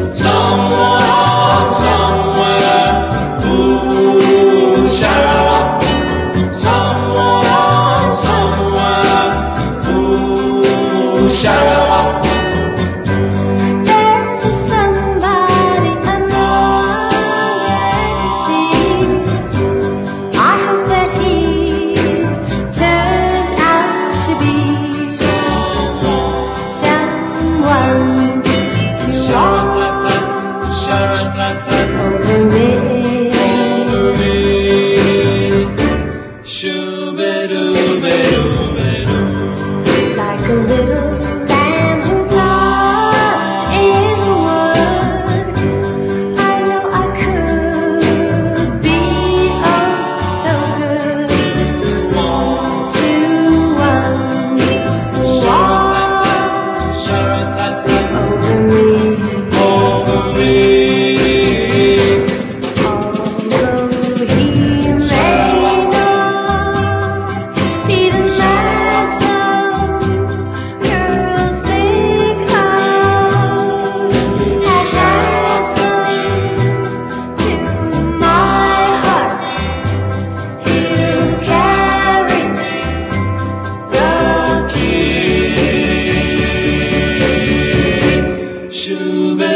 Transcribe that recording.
Someone, somewhere, ooh, sha-la-la. Someone, somewhere, ooh, sha-la-la. There's a somebody I'm longing to see. I hope that he turns out to be someone to walk over me. Like a little lamb who's lost in the wood, I know I could be oh so good to one who walks over me. Although he may not be the man some girls think of as handsome, to my heart he'll carry the key.